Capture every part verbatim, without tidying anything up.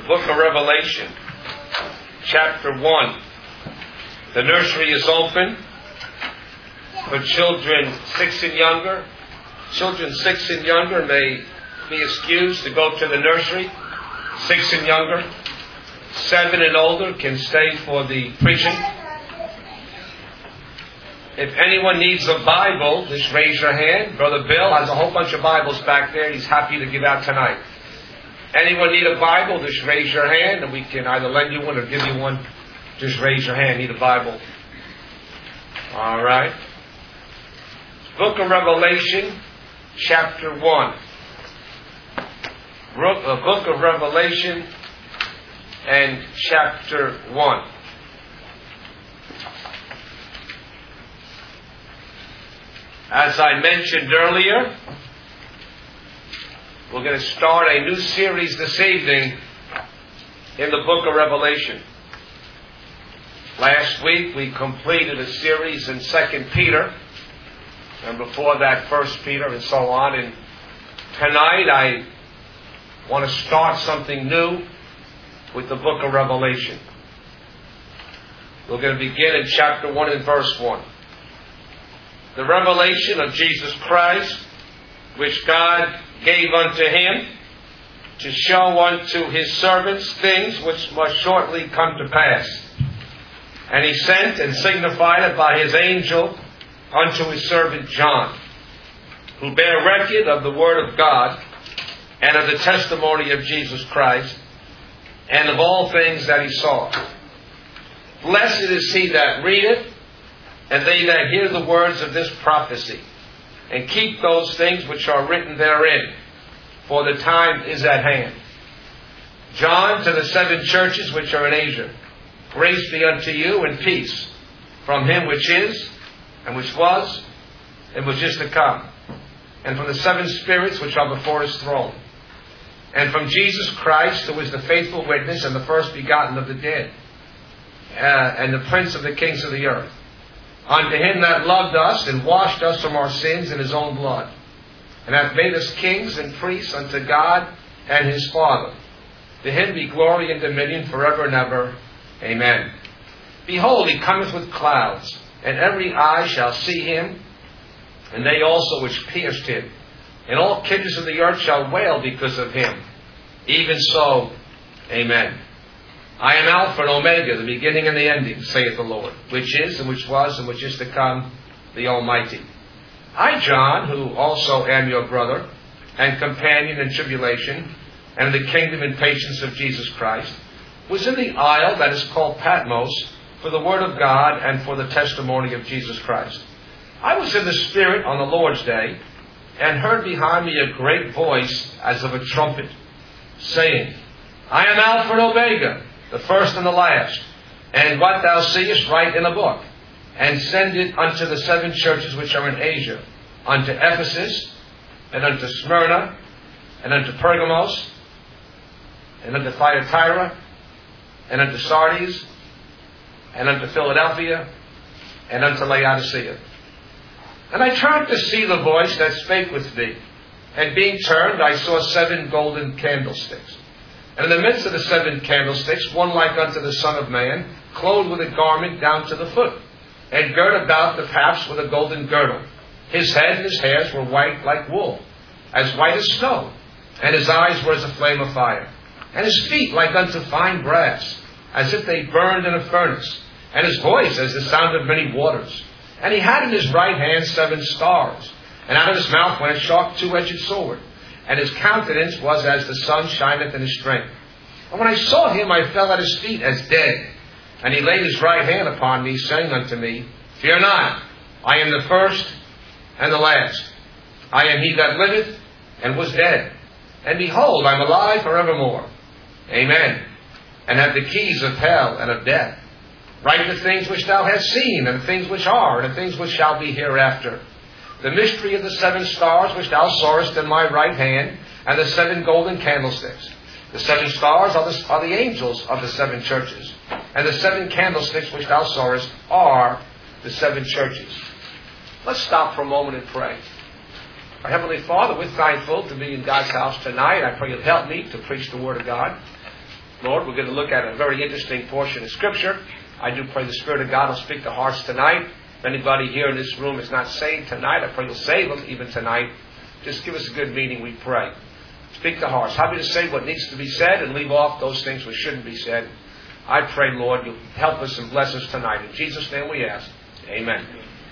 the book of Revelation, chapter one. The nursery is open for children six and younger. Children six and younger may be excused to go to the nursery. Six and younger. Seven and older can stay for the preaching. If anyone needs a Bible, just raise your hand. Brother Bill has a whole bunch of Bibles back there. He's happy to give out tonight. Anyone need a Bible, just raise your hand and we can either lend you one or give you one. Just raise your hand. Need a Bible. All right. Book of Revelation, chapter one. The book of Revelation and chapter one. As I mentioned earlier, we're going to start a new series this evening in the book of Revelation. Last week we completed a series in Second Peter, and before that First Peter, and so on. And tonight I want to start something new with the book of Revelation. We're going to begin in chapter one and verse one. The revelation of Jesus Christ, which God gave unto him, to show unto his servants things which must shortly come to pass. And he sent and signified it by his angel unto his servant John, who bare record of the word of God, and of the testimony of Jesus Christ, and of all things that he saw. Blessed is he that readeth, and they that hear the words of this prophecy, and keep those things which are written therein, for the time is at hand. John, to the seven churches which are in Asia, grace be unto you and peace from him which is, and which was, and which is to come, and from the seven spirits which are before his throne, and from Jesus Christ, who is the faithful witness and the first begotten of the dead, uh, and the prince of the kings of the earth. Unto him that loved us and washed us from our sins in his own blood, and hath made us kings and priests unto God and his Father. To him be glory and dominion forever and ever. Amen. Behold, he cometh with clouds, and every eye shall see him, and they also which pierced him. And all kindreds of the earth shall wail because of him. Even so, amen. I am Alpha and Omega, the beginning and the ending, saith the Lord, which is, and which was, and which is to come, the Almighty. I, John, who also am your brother, and companion in tribulation, and in the kingdom and patience of Jesus Christ, was in the isle that is called Patmos, for the word of God, and for the testimony of Jesus Christ. I was in the Spirit on the Lord's day, and heard behind me a great voice as of a trumpet, saying, I am Alpha and Omega, the first and the last. And what thou seest write in a book, and send it unto the seven churches which are in Asia, unto Ephesus, and unto Smyrna, and unto Pergamos, and unto Thyatira, and unto Sardis, and unto Philadelphia, and unto Laodicea. And I turned to see the voice that spake with me. And being turned, I saw seven golden candlesticks. And in the midst of the seven candlesticks, one like unto the Son of Man, clothed with a garment down to the foot, and girt about the paps with a golden girdle. His head and his hairs were white like wool, as white as snow, and his eyes were as a flame of fire. And his feet like unto fine brass, as if they burned in a furnace, and his voice as the sound of many waters. And he had in his right hand seven stars, and out of his mouth went a sharp two-edged sword, and his countenance was as the sun shineth in his strength. And when I saw him, I fell at his feet as dead. And he laid his right hand upon me, saying unto me, Fear not, I am the first and the last. I am he that liveth and was dead. And behold, I am alive forevermore. Amen. And have the keys of hell and of death. Write the things which thou hast seen, and the things which are, and the things which shall be hereafter. The mystery of the seven stars which thou sawest in my right hand, and the seven golden candlesticks. The seven stars are the, are the angels of the seven churches, and the seven candlesticks which thou sawest are the seven churches. Let's stop for a moment and pray. Our Heavenly Father, we're thankful to be in God's house tonight. I pray you'll help me to preach the Word of God. Lord, we're going to look at a very interesting portion of Scripture. I do pray the Spirit of God will speak to hearts tonight. If anybody here in this room is not saved tonight, I pray you'll save them even tonight. Just give us a good meeting, we pray. Speak to hearts. Happy to say what needs to be said and leave off those things which shouldn't be said. I pray, Lord, you'll help us and bless us tonight. In Jesus' name we ask. Amen.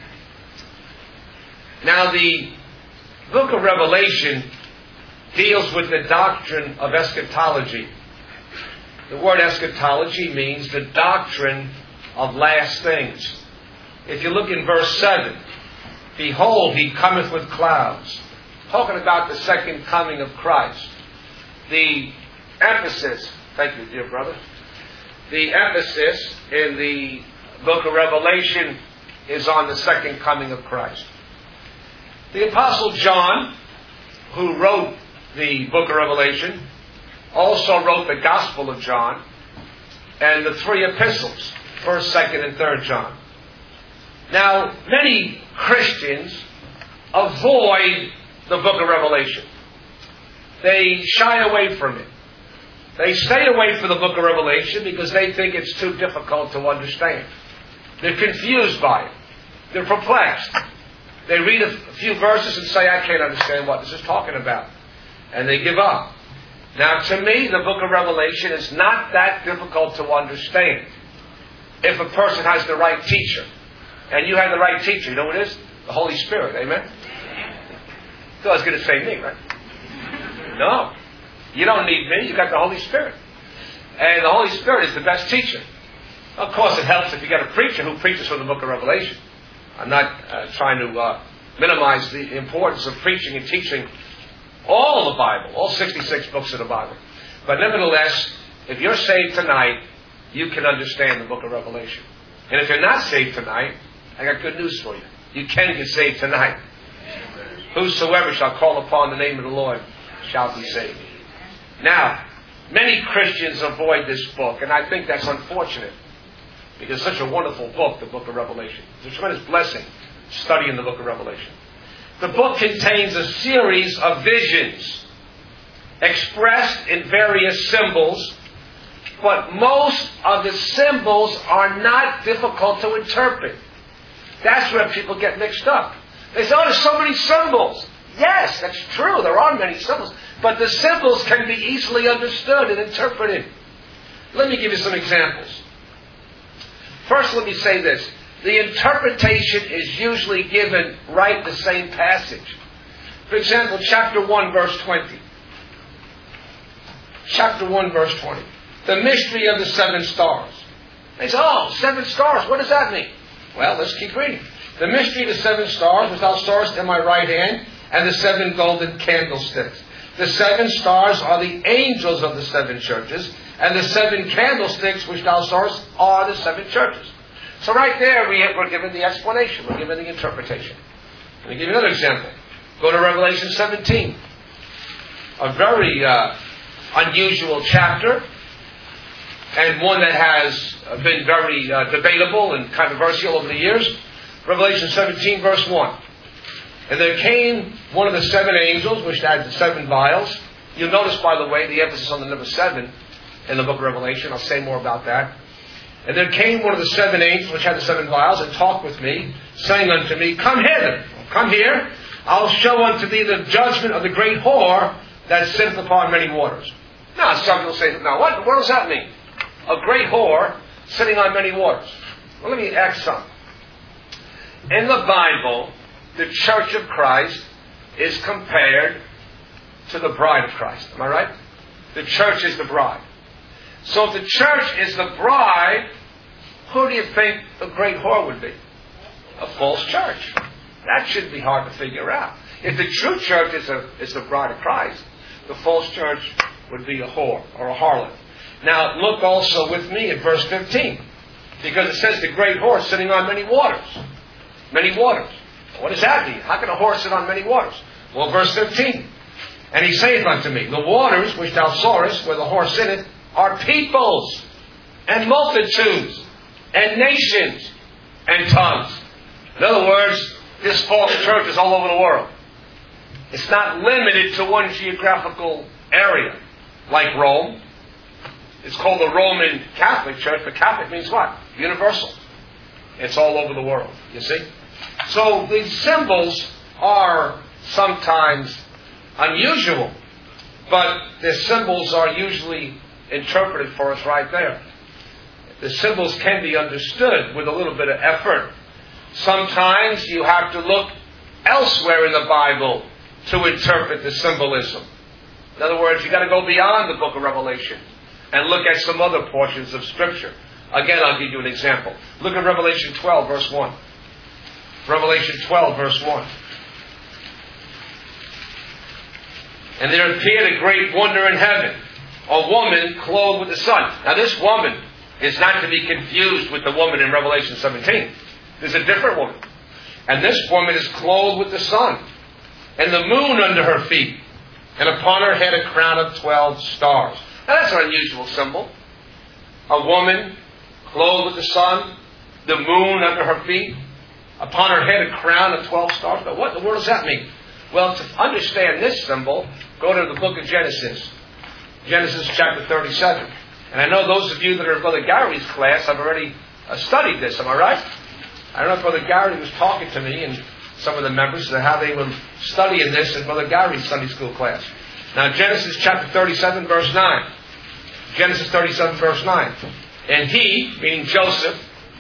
Now, the book of Revelation deals with the doctrine of eschatology. The word eschatology means the doctrine of last things. If you look in verse seven, behold, he cometh with clouds. Talking about the second coming of Christ. The emphasis, thank you, dear brother. The emphasis in the book of Revelation is on the second coming of Christ. The Apostle John, who wrote the book of Revelation, also wrote the Gospel of John and the three epistles, first, second, and third John. Now, many Christians avoid the book of Revelation. They shy away from it. They stay away from the book of Revelation because they think it's too difficult to understand. They're confused by it. They're perplexed. They read a few verses and say, I can't understand what this is talking about. And they give up. Now, to me, the book of Revelation is not that difficult to understand if a person has the right teacher. And you have the right teacher. You know what it is? The Holy Spirit. Amen? So I was going to say me, right? No. You don't need me. You got the Holy Spirit. And the Holy Spirit is the best teacher. Of course, it helps if you got a preacher who preaches from the book of Revelation. I'm not uh, trying to uh, minimize the importance of preaching and teaching all the Bible, all sixty-six books of the Bible. But nevertheless, if you're saved tonight, you can understand the book of Revelation. And if you're not saved tonight, I got good news for you. You can get saved tonight. Whosoever shall call upon the name of the Lord shall be saved. Now, many Christians avoid this book, and I think that's unfortunate. Because it's such a wonderful book, the book of Revelation. It's a tremendous blessing studying the book of Revelation. The book contains a series of visions expressed in various symbols, but most of the symbols are not difficult to interpret. That's where people get mixed up. They say, oh, there's so many symbols. Yes, that's true. There are many symbols. But the symbols can be easily understood and interpreted. Let me give you some examples. First, let me say this. The interpretation is usually given right the same passage. For example, chapter one, verse twenty. Chapter one, verse twenty. The mystery of the seven stars. They say, oh, seven stars, what does that mean? Well, let's keep reading. The mystery of the seven stars, which thou sawest in my right hand, and the seven golden candlesticks. The seven stars are the angels of the seven churches, and the seven candlesticks which thou sawest are the seven churches. So right there we have, we're given the explanation. We're given the interpretation. Let me give you another example. Go to Revelation seventeen. A very uh, unusual chapter, and one that has been very uh, debatable and controversial over the years. Revelation seventeen, verse one. And there came one of the seven angels, which had the seven vials. You'll notice, by the way, the emphasis on the number seven in the book of Revelation. I'll say more about that. And there came one of the seven angels, which had the seven vials, and talked with me, saying unto me, Come hither, come here. I'll show unto thee the judgment of the great whore that sitteth upon many waters. Now, some people say, now, what, what does that mean? A great whore sitting on many waters. Well, let me ask something. In the Bible, the church of Christ is compared to the bride of Christ. Am I right? The church is the bride. So if the church is the bride, who do you think the great whore would be? A false church. That shouldn't be hard to figure out. If the true church is, a, is the bride of Christ, the false church would be a whore or a harlot. Now look also with me at verse fifteen. Because it says the great whore sitting on many waters. Many waters. What does that mean? How can a whore sit on many waters? Well, verse fifteen. And he saith unto me, The waters which thou sawest, where the whore sitteth, are peoples, and multitudes, and nations, and tongues. In other words, this false church is all over the world. It's not limited to one geographical area, like Rome. It's called the Roman Catholic Church, but Catholic means what? Universal. It's all over the world, you see? So these symbols are sometimes unusual, but the symbols are usually interpreted for us right there. The symbols can be understood with a little bit of effort. Sometimes you have to look elsewhere in the Bible to interpret the symbolism. In other words, you've got to go beyond the book of Revelation and look at some other portions of Scripture. Again, I'll give you an example. Look at Revelation twelve, verse one. Revelation twelve, verse one. And there appeared a great wonder in heaven, a woman clothed with the sun. Now this woman is not to be confused with the woman in Revelation seventeen. There's a different woman. And this woman is clothed with the sun, and the moon under her feet, and upon her head a crown of twelve stars. Now that's an unusual symbol. A woman clothed with the sun, the moon under her feet, upon her head a crown of twelve stars. But what in the world does that mean? Well, to understand this symbol, go to the book of Genesis. Genesis chapter thirty-seven. And I know those of you that are in Brother Gary's class have already uh, studied this. Am I right? I don't know if Brother Gary was talking to me and some of the members of how they were studying this in Brother Gary's Sunday school class. Now, Genesis chapter thirty-seven, verse nine. Genesis thirty-seven, verse nine. And he, meaning Joseph,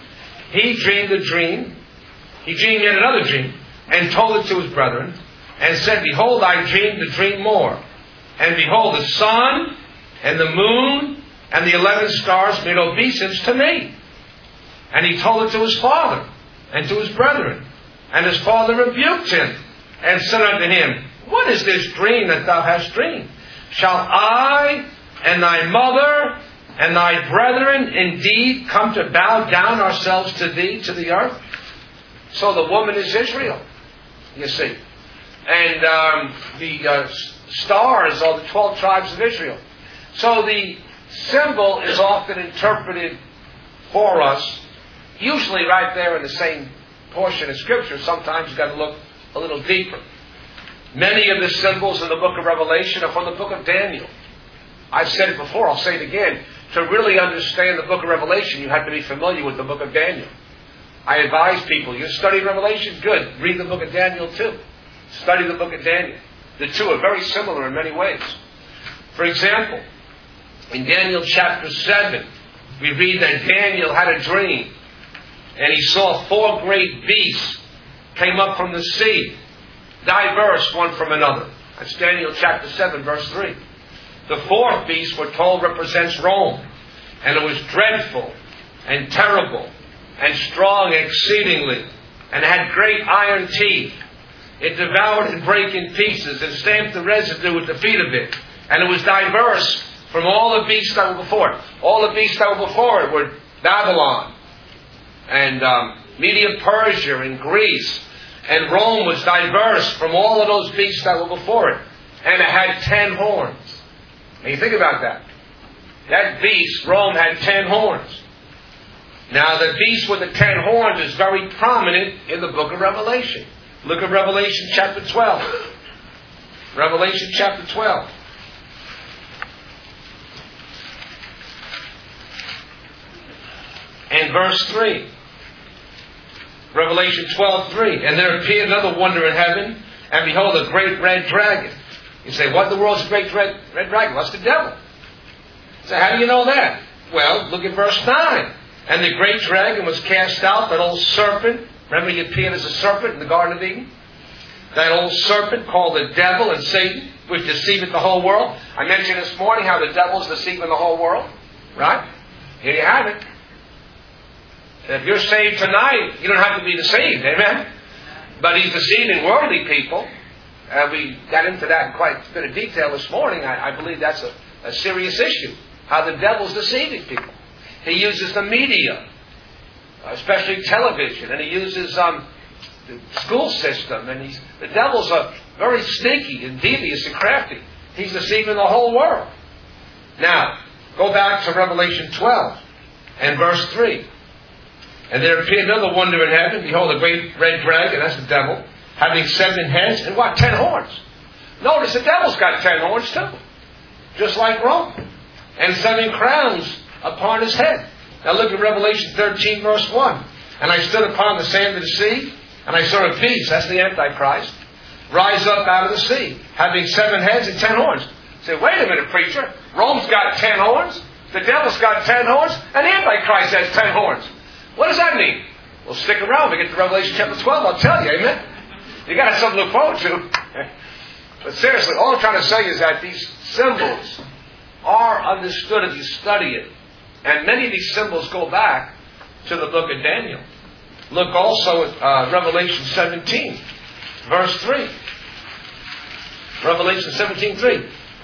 he dreamed a dream. He dreamed yet another dream, and told it to his brethren, and said, Behold, I dreamed a dream more. And behold, the sun and the moon and the eleven stars made obeisance to me. And he told it to his father and to his brethren. And his father rebuked him, and said unto him, What is this dream that thou hast dreamed? Shall I and thy mother and thy brethren indeed come to bow down ourselves to thee, to the earth? So the woman is Israel, you see. And um, the uh, stars are the twelve tribes of Israel. So the symbol is often interpreted for us, usually right there in the same portion of Scripture. Sometimes you've got to look a little deeper. Many of the symbols in the book of Revelation are from the book of Daniel. I've said it before, I'll say it again. To really understand the book of Revelation, you have to be familiar with the book of Daniel. I advise people, you study Revelation? Good. Read the book of Daniel too. Study the book of Daniel. The two are very similar in many ways. For example, in Daniel chapter seven, we read that Daniel had a dream, and he saw four great beasts came up from the sea, diverse one from another. That's Daniel chapter seven, verse three. The fourth beast, we're told, represents Rome, and it was dreadful and terrible and strong exceedingly, and had great iron teeth. It devoured and brake in pieces, and stamped the residue at the feet of it. And it was diverse from all the beasts that were before it. All the beasts that were before it were Babylon, and um, Media Persia, and Greece. And Rome was diverse from all of those beasts that were before it. And it had ten horns. Now you think about that. That beast, Rome, had ten horns. Now the beast with the ten horns is very prominent in the book of Revelation. Look at Revelation chapter twelve. Revelation chapter twelve. And verse three. Revelation twelve, three. And there appeared another wonder in heaven, and behold, a great red dragon. You say, what in the world is a great red, red dragon? What's the devil? So how do you know that? Well, look at verse nine. And the great dragon was cast out, that old serpent. Remember, he appeared as a serpent in the Garden of Eden? That old serpent called the devil and Satan, which deceiveth the whole world. I mentioned this morning how the devil's deceiving the whole world. Right? Here you have it. And if you're saved tonight, you don't have to be deceived. Amen? But he's deceiving worldly people. Uh, we got into that in quite a bit of detail this morning. I, I believe that's a, a serious issue. How the devil's deceiving people. He uses the media, especially television, and he uses um, the school system. And he's, the devil's a very sneaky and devious and crafty. He's deceiving the whole world. Now, go back to Revelation twelve and verse three. And there appeared another wonder in heaven. Behold, a great red dragon, that's the devil, having seven heads and what? Ten horns. Notice the devil's got ten horns too. Just like Rome. and seven crowns upon his head. Now look at Revelation thirteen, verse one. And I stood upon the sand of the sea, and I saw a beast, that's the Antichrist, rise up out of the sea, having seven heads and ten horns. Say, wait a minute, preacher. Rome's got ten horns, the devil's got ten horns, and the Antichrist has ten horns. What does that mean? Well, stick around. We get to Revelation chapter twelve, I'll tell you, amen? You got to have something to look forward to. But seriously, all I'm trying to say is that these symbols are understood if you study it. And many of these symbols go back to the book of Daniel. Look also at uh, Revelation seventeen, verse three. Revelation seventeen, three.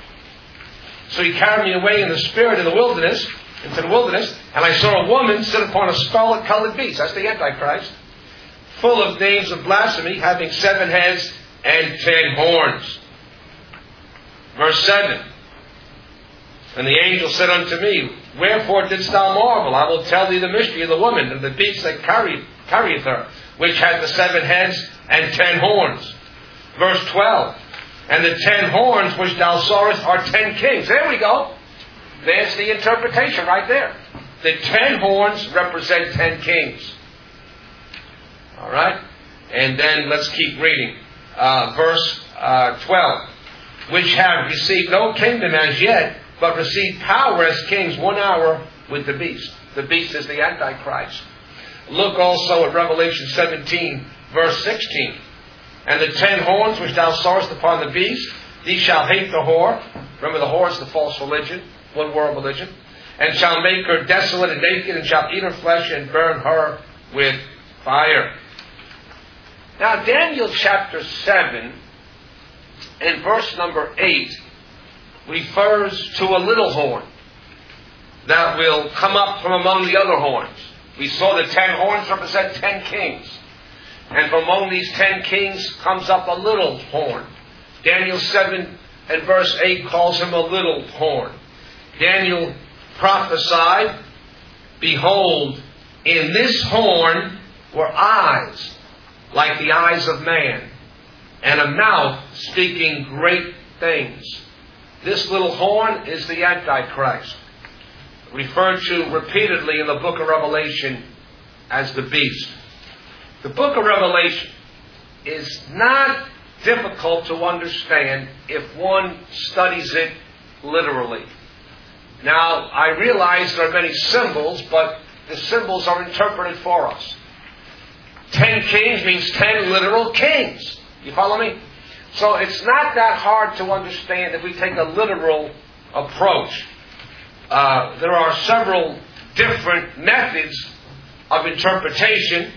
So he carried me away in the spirit in the wilderness, into the wilderness, and I saw a woman sit upon a scarlet-colored beast. That's the Antichrist. Full of names of blasphemy, having seven heads and ten horns. Verse seven. And the angel said unto me, wherefore didst thou marvel? I will tell thee the mystery of the woman and the beast that carried, carrieth her, which hath the seven heads and ten horns. Verse twelve. And the ten horns which thou sawest are ten kings. There we go. There's the interpretation right there. The ten horns represent ten kings. All right? And then let's keep reading. Uh, verse uh, twelve. Which have received no kingdom as yet, but received power as kings one hour with the beast. The beast is the Antichrist. Look also at Revelation seventeen, verse sixteen. And the ten horns which thou sawest upon the beast, these shall hate the whore. Remember, the whore is the false religion, one world religion. And shall make her desolate and naked, and shall eat her flesh and burn her with fire. Now, Daniel chapter seven and verse number eight refers to a little horn that will come up from among the other horns. We saw the ten horns represent ten kings. And from among these ten kings comes up a little horn. Daniel seven and verse eight calls him a little horn. Daniel prophesied, behold, in this horn were eyes like the eyes of man, and a mouth speaking great things. This little horn is the Antichrist, referred to repeatedly in the book of Revelation as the beast. The book of Revelation is not difficult to understand if one studies it literally. Now, I realize there are many symbols, but the symbols are interpreted for us. Ten kings means ten literal kings. You follow me? So it's not that hard to understand if we take a literal approach. Uh, there are several different methods of interpretation.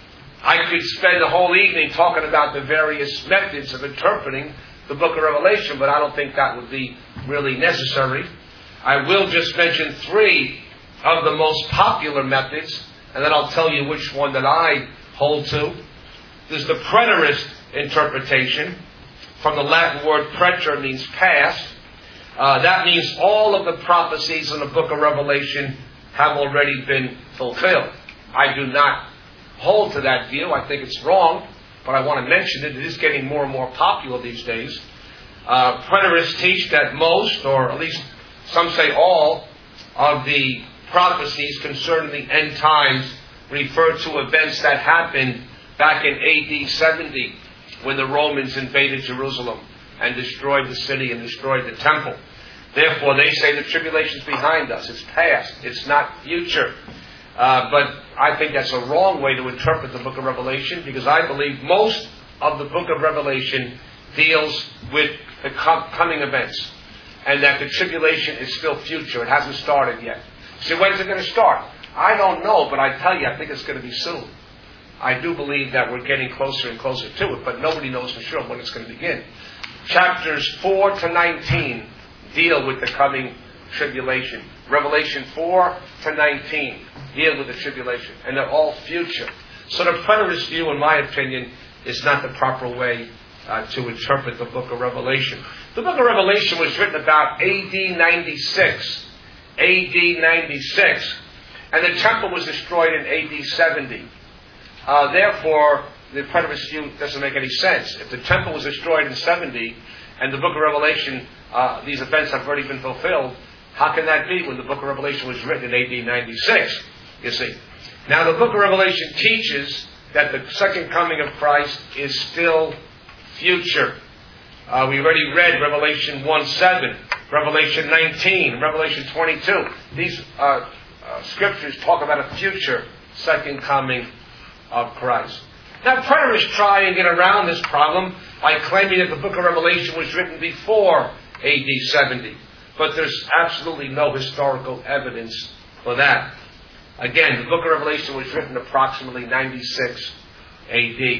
I could spend the whole evening talking about the various methods of interpreting the book of Revelation, but I don't think that would be really necessary. I will just mention three of the most popular methods, and then I'll tell you which one that I hold to. There's the preterist interpretation. From the Latin word preter means past. Uh, that means all of the prophecies in the book of Revelation have already been fulfilled. I do not hold to that view. I think it's wrong, but I want to mention it. It is getting more and more popular these days. Uh, preterists teach that most, or at least some say all, of the prophecies concerning the end times refer to events that happened back in A D seventy, when the Romans invaded Jerusalem and destroyed the city and destroyed the temple. Therefore, they say the tribulation's behind us. It's past. It's not future. Uh, but I think that's a wrong way to interpret the book of Revelation, because I believe most of the book of Revelation deals with the com- coming events, and that the tribulation is still future. It hasn't started yet. So when's it going to start? I don't know, but I tell you, I think it's going to be soon. I do believe that we're getting closer and closer to it, but nobody knows for sure when it's going to begin. Chapters four to nineteen deal with the coming tribulation. Revelation four to nineteen deal with the tribulation, and they're all future. So the preterist view, in my opinion, is not the proper way uh, to interpret the book of Revelation. The book of Revelation was written about A D ninety-six. A D ninety-six. And the temple was destroyed in A D seventy. Uh, therefore, the preterist view doesn't make any sense. If the temple was destroyed in seventy, and the book of Revelation, uh, these events have already been fulfilled, How can that be when the book of Revelation was written in A D ninety-six? You see. Now the book of Revelation teaches that the second coming of Christ is still future. Uh, we already read Revelation one seven, Revelation nineteen, Revelation twenty-two. These uh, uh, scriptures talk about a future second coming of Christ. Now preterists try and get around this problem by claiming that the book of Revelation was written before A D seventy. But there's absolutely no historical evidence for that. Again, the book of Revelation was written approximately ninety-six A D.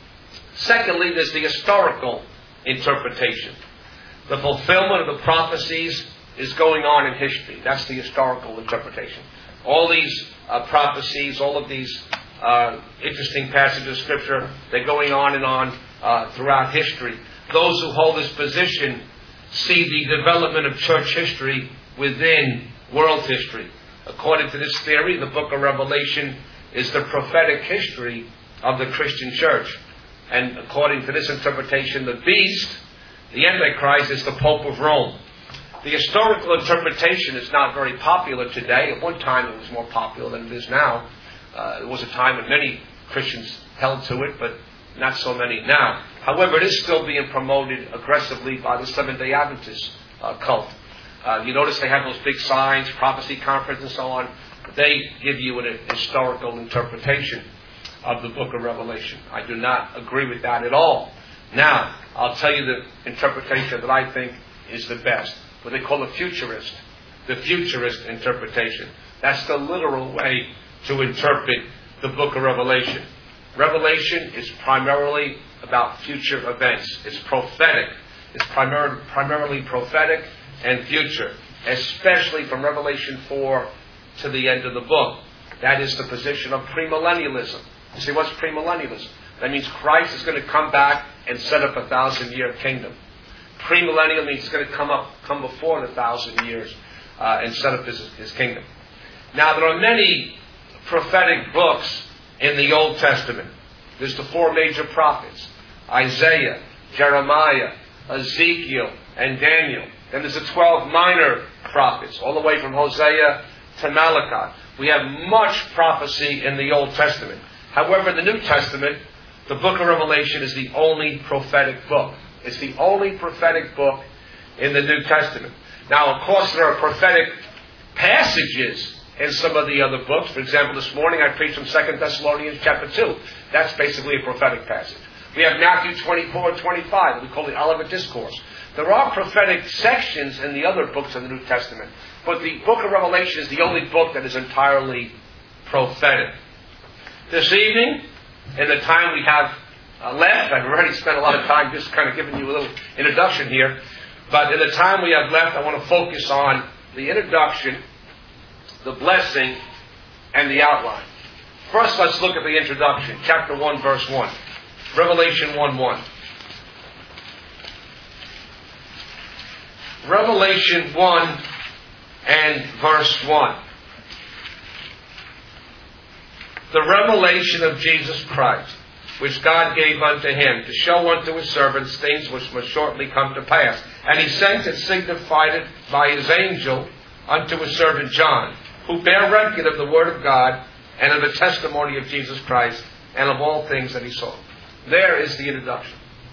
Secondly, there's the historical interpretation. The fulfillment of the prophecies is going on in history. That's the historical interpretation. All these uh, prophecies, all of these uh, interesting passages of Scripture, they're going on and on uh, throughout history. Those who hold this position see the development of church history within world history. According to this theory, the book of Revelation is the prophetic history of the Christian church. And according to this interpretation, the beast, the Antichrist, is the Pope of Rome. The historical interpretation is not very popular today. At one time it was more popular than it is now. Uh, there was a time when many Christians held to it, but not so many now. However, it is still being promoted aggressively by the Seventh-day Adventist uh, cult. Uh, you notice they have those big signs, prophecy conference and so on. They give you an historical interpretation of the book of Revelation. I do not agree with that at all. Now, I'll tell you the interpretation that I think is the best. What they call a futurist. The futurist interpretation. That's the literal way to interpret the book of Revelation. Revelation is primarily about future events. It's prophetic. It's primar- primarily prophetic and future. Especially from Revelation four to the end of the book. That is the position of premillennialism. You see, what's premillennialism? That means Christ is going to come back and set up a thousand-year kingdom. Premillennial means he's going to come up, come before the thousand years uh, and set up his, his kingdom. Now, there are many prophetic books in the Old Testament. There's the four major prophets: Isaiah, Jeremiah, Ezekiel, and Daniel. Then there's the twelve minor prophets, all the way from Hosea to Malachi. We have much prophecy in the Old Testament. However, in the New Testament, the book of Revelation is the only prophetic book. It's the only prophetic book in the New Testament. Now, of course, there are prophetic passages in some of the other books. For example, this morning I preached from Second Thessalonians chapter two. That's basically a prophetic passage. We have Matthew twenty-four and twenty-five, we call the Olivet Discourse. There are prophetic sections in the other books of the New Testament, but the book of Revelation is the only book that is entirely prophetic. This evening, in the time we have uh, left, I've already spent a lot of time just kind of giving you a little introduction here, but in the time we have left, I want to focus on the introduction, the blessing, and the outline. First, let's look at the introduction, chapter one, verse one. Revelation one one. Revelation one and verse one. The revelation of Jesus Christ, which God gave unto him, to show unto his servants things which must shortly come to pass. And he sent and signified it by his angel unto his servant John, who bare record of the word of God, and of the testimony of Jesus Christ, and of all things that he saw. There is the introduction.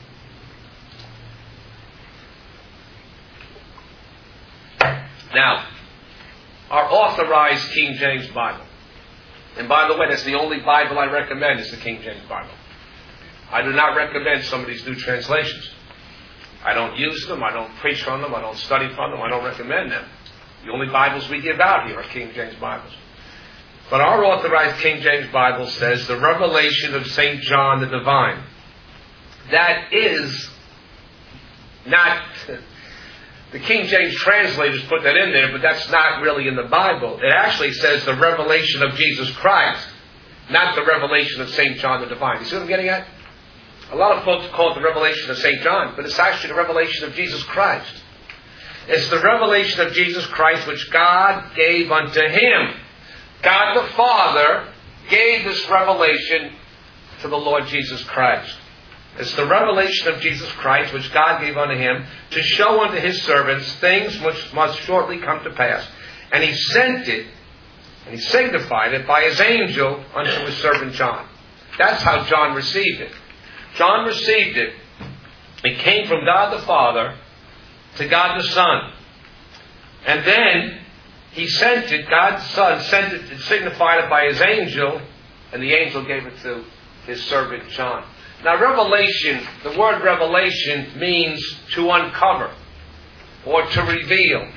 Now, our authorized King James Bible. And by the way, that's the only Bible I recommend is the King James Bible. I do not recommend some of these new translations. I don't use them, I don't preach from them, I don't study from them, I don't recommend them. The only Bibles we give out here are King James Bibles. But our authorized King James Bible says the revelation of Saint John the Divine. That is not... The King James translators put that in there, but that's not really in the Bible. It actually says the revelation of Jesus Christ, not the revelation of Saint John the Divine. You see what I'm getting at? A lot of folks call it the revelation of Saint John, but it's actually the revelation of Jesus Christ. It's the revelation of Jesus Christ which God gave unto him. God the Father gave this revelation to the Lord Jesus Christ. It's the revelation of Jesus Christ, which God gave unto him, to show unto his servants things which must shortly come to pass. And he sent it, and he signified it by his angel unto his servant John. That's how John received it. John received it. It came from God the Father to God the Son. And then he sent it, God the Son sent it and signified it by his angel, and the angel gave it to his servant John. Now, revelation, the word revelation means to uncover or to reveal.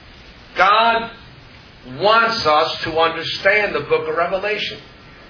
God wants us to understand the book of Revelation.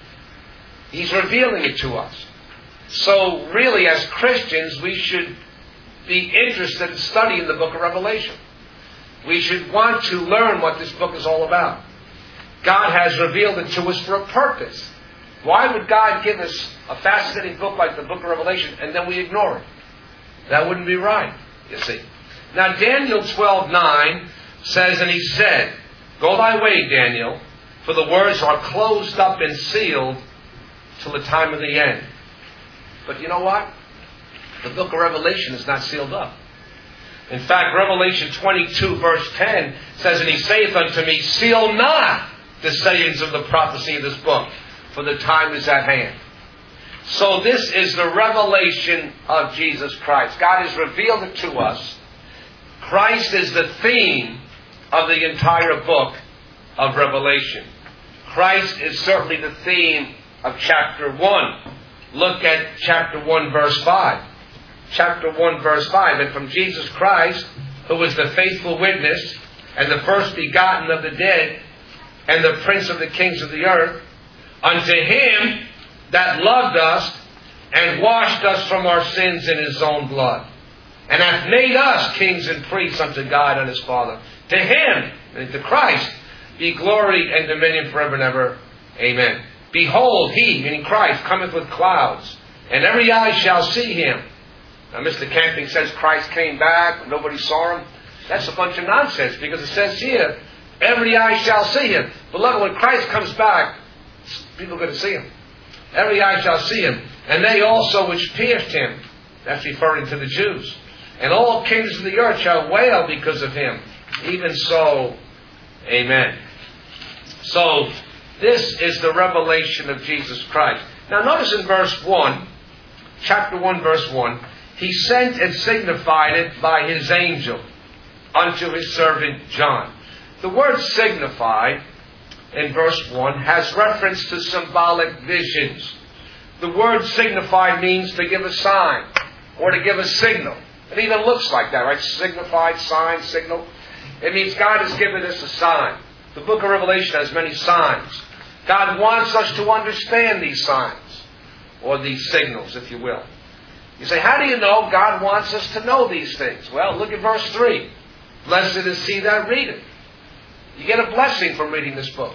He's revealing it to us. So, really, as Christians, we should be interested in studying the book of Revelation. We should want to learn what this book is all about. God has revealed it to us for a purpose. Why would God give us a fascinating book like the book of Revelation and then we ignore it? That wouldn't be right, you see. Now, Daniel twelve nine says, and he said, Go thy way, Daniel, for the words are closed up and sealed till the time of the end. But you know what? The book of Revelation is not sealed up. In fact, Revelation twenty-two verse ten says, And he saith unto me, Seal not the sayings of the prophecy of this book, for the time is at hand. So this is the revelation of Jesus Christ. God has revealed it to us. Christ is the theme of the entire book of Revelation. Christ is certainly the theme of chapter one. Look at chapter one verse five. Chapter one verse five. And from Jesus Christ, who is the faithful witness, and the first begotten of the dead, and the prince of the kings of the earth, unto him that loved us, and washed us from our sins in his own blood, and hath made us kings and priests unto God and his Father. To him, and to Christ, be glory and dominion forever and ever. Amen. Behold, he, meaning Christ, cometh with clouds, and every eye shall see him. Now, Mister Camping says Christ came back, nobody saw him. That's a bunch of nonsense, because it says here, every eye shall see him. Beloved, when Christ comes back, people are going to see him. Every eye shall see him. And they also which pierced him. That's referring to the Jews. And all kings of the earth shall wail because of him. Even so, amen. So, this is the revelation of Jesus Christ. Now notice in verse one, chapter one verse one, he sent and signified it by his angel unto his servant John. The word signified in verse one has reference to symbolic visions. The word signified means to give a sign or to give a signal. It even looks like that, right? Signified, sign, signal. It means God has given us a sign. The book of Revelation has many signs. God wants us to understand these signs, or these signals, if you will. You say, how do you know God wants us to know these things? Well, look at verse three. Blessed is he that readeth. You get a blessing from reading this book.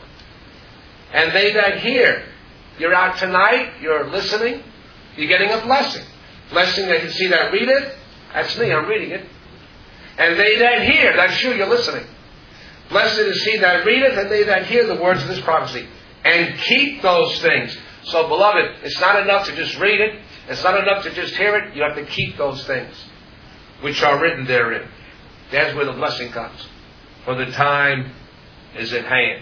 And they that hear. You're out tonight, you're listening, you're getting a blessing. Blessing that you see that readeth. That's me, I'm reading it. And they that hear, that's you, you're listening. Blessed is he that readeth, and they that hear the words of this prophecy, and keep those things. So, beloved, it's not enough to just read it. It's not enough to just hear it. You have to keep those things which are written therein. That's where the blessing comes. For the time is at hand.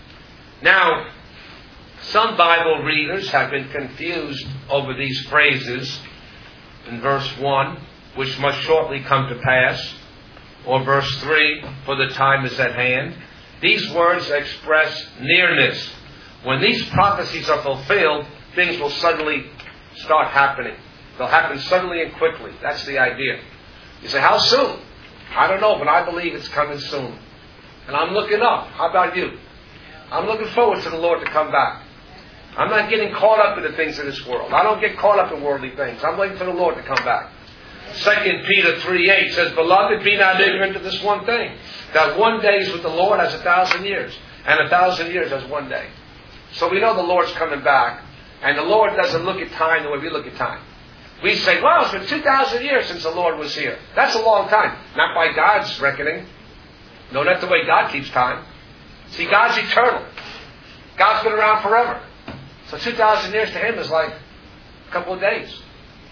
Now, some Bible readers have been confused over these phrases in verse one, which must shortly come to pass, or verse three, for the time is at hand. These words express nearness. When these prophecies are fulfilled, things will suddenly start happening. They'll happen suddenly and quickly. That's the idea. You say, how soon? I don't know, but I believe it's coming soon. And I'm looking up. How about you? I'm looking forward to the Lord to come back. I'm not getting caught up in the things of this world. I don't get caught up in worldly things. I'm waiting for the Lord to come back. Second Peter three eight says, Beloved, be not ignorant of this one thing, that one day is with the Lord as a thousand years, and a thousand years as one day. So we know the Lord's coming back, and the Lord doesn't look at time the way we look at time. We say, well, it's been two thousand years since the Lord was here. That's a long time. Not by God's reckoning. No, not the way God keeps time. See, God's eternal. God's been around forever. So two thousand years to Him is like a couple of days.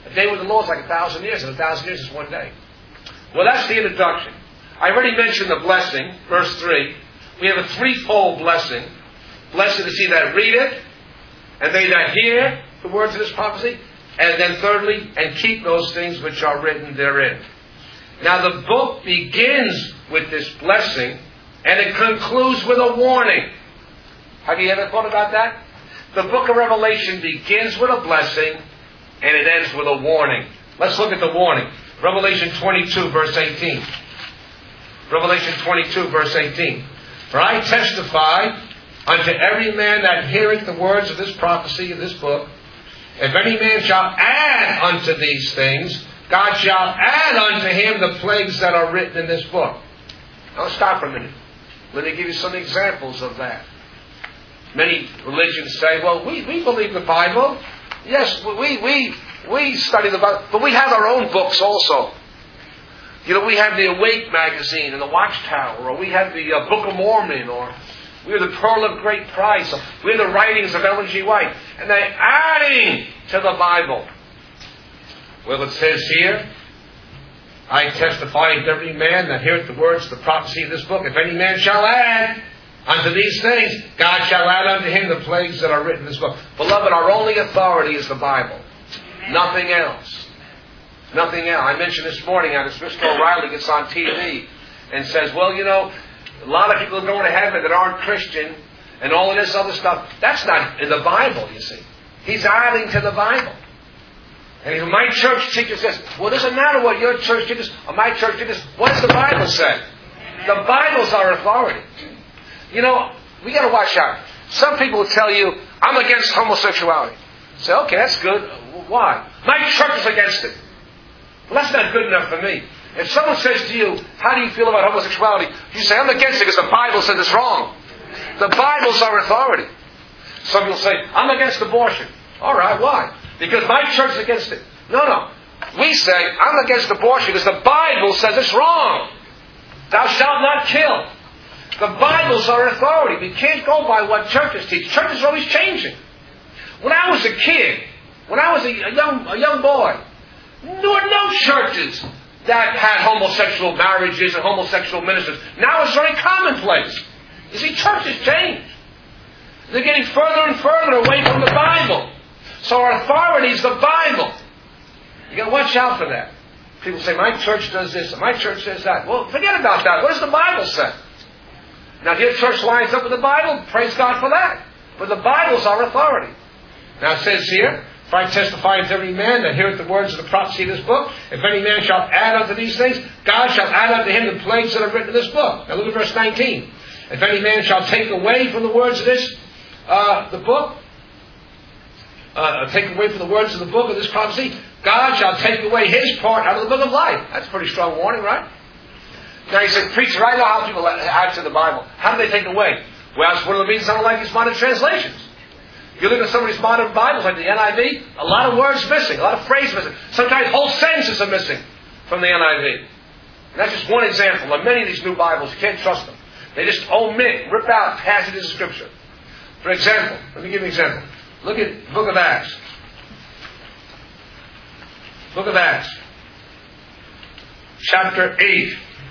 A day with the Lord is like a thousand years, and a thousand years is one day. Well, that's the introduction. I already mentioned the blessing, verse three. We have a threefold blessing. Blessed is he that readeth, and they that hear the words of this prophecy, and then thirdly, and keep those things which are written therein. Now the book begins with this blessing, and it concludes with a warning. Have you ever thought about that? The book of Revelation begins with a blessing, and it ends with a warning. Let's look at the warning. Revelation twenty-two, verse eighteen. Revelation twenty-two, verse eighteen. For I testify unto every man that heareth the words of this prophecy of this book, if any man shall add unto these things, God shall add unto him the plagues that are written in this book. Now stop for a minute. Let me give you some examples of that. Many religions say, well, we, we believe the Bible. Yes, we, we, we study the Bible, but we have our own books also. You know, we have the Awake magazine and the Watchtower, or we have the uh, Book of Mormon, or we're the Pearl of Great Price, or we're the writings of Ellen G. White. And they're adding to the Bible. Well, it says here, I testify to every man that heareth the words of the prophecy of this book. If any man shall add unto these things, God shall add unto him the plagues that are written in this book. Beloved, our only authority is the Bible. Nothing else. Nothing else. I mentioned this morning how this Mister O'Reilly gets on T V and says, well, you know, a lot of people are going to heaven that aren't Christian and all of this other stuff. That's not in the Bible, you see. He's adding to the Bible. And if my church teaches this, well, it doesn't matter what your church teaches or my church teaches. What does the Bible say? The Bible's our authority. You know, we got to watch out. Some people will tell you, I'm against homosexuality. Say, okay, that's good. Why? My church is against it. Well, that's not good enough for me. If someone says to you, how do you feel about homosexuality? You say, I'm against it because the Bible says it's wrong. The Bible's our authority. Some people say, I'm against abortion. All right, why? Because my church is against it. No, no. We say, I'm against abortion because the Bible says it's wrong. Thou shalt not kill. The Bible's our authority. We can't go by what churches teach. Churches are always changing. When I was a kid, when I was a young, a young boy, there were no churches that had homosexual marriages and homosexual ministers. Now it's very commonplace. You see, churches change. They're getting further and further away from the Bible. So our authority is the Bible. You've got to watch out for that. People say, my church does this, and my church says that. Well, forget about that. What does the Bible say? Now, if your church lines up with the Bible, praise God for that. But the Bible's our authority. Now it says here, if I testify unto every man that heareth the words of the prophecy of this book, if any man shall add unto these things, God shall add unto him the plagues that are written in this book. Now look at verse nineteen. If any man shall take away from the words of this, uh, the book, uh, take away from the words of the book of this prophecy, God shall take away his part out of the book of life. That's a pretty strong warning, right? Now you say, preacher, I know how people add to the Bible. How do they take away? Well, it's one of the reasons I don't like these modern translations. You look at some of these modern Bibles, like the N I V, a lot of words missing, a lot of phrases missing. Sometimes whole sentences are missing from the N I V. And that's just one example. On many of these new Bibles, you can't trust them. They just omit, rip out passages of Scripture. For example, let me give you an example. Look at the book of Acts. Book of Acts. Chapter eight.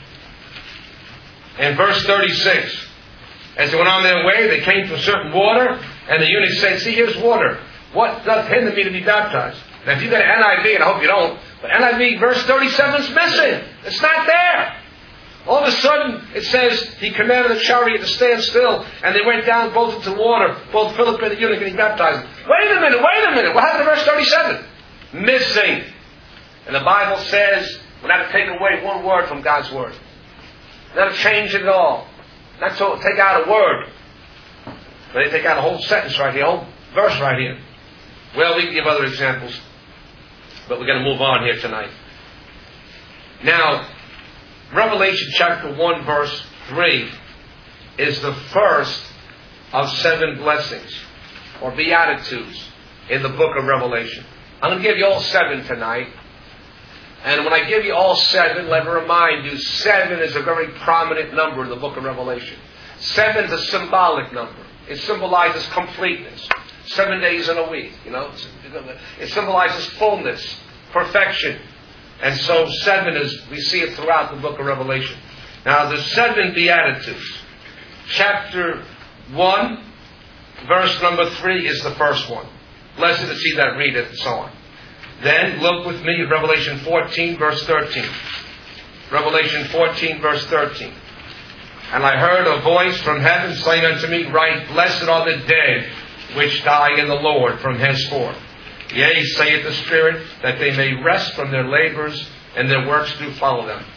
And verse thirty-six. As they went on their way, they came to a certain water, and the eunuch said, see, here's water. What doth hinder me to be baptized? Now, if you've got an N I V, and I hope you don't, but N I V verse thirty-seven is missing. It's not there. All of a sudden, it says, he commanded the chariot to stand still, and they went down both into the water, both Philip and the eunuch, and he baptized them. Wait a minute, wait a minute. What happened to verse thirty-seven? Missing. And the Bible says, we're not to take away one word from God's word. Not to change it at all. Not to take out a word. But they take out a whole sentence right here, a whole verse right here. Well, we can give other examples, but we're going to move on here tonight. Now, Revelation chapter one, verse three is the first of seven blessings, or beatitudes, in the book of Revelation. I'm going to give you all seven tonight. And when I give you all seven, let me remind you, seven is a very prominent number in the book of Revelation. Seven is a symbolic number. It symbolizes completeness. Seven days in a week, you know. It symbolizes fullness, perfection. And so seven is, we see it throughout the book of Revelation. Now the seven Beatitudes. Chapter one, verse number three is the first one. Blessed is he that readeth, and so on. Then look with me at Revelation fourteen, verse thirteen. Revelation fourteen, verse thirteen. And I heard a voice from heaven saying unto me, Write, blessed are the dead which die in the Lord from henceforth. Yea, saith the Spirit, that they may rest from their labors, and their works do follow them.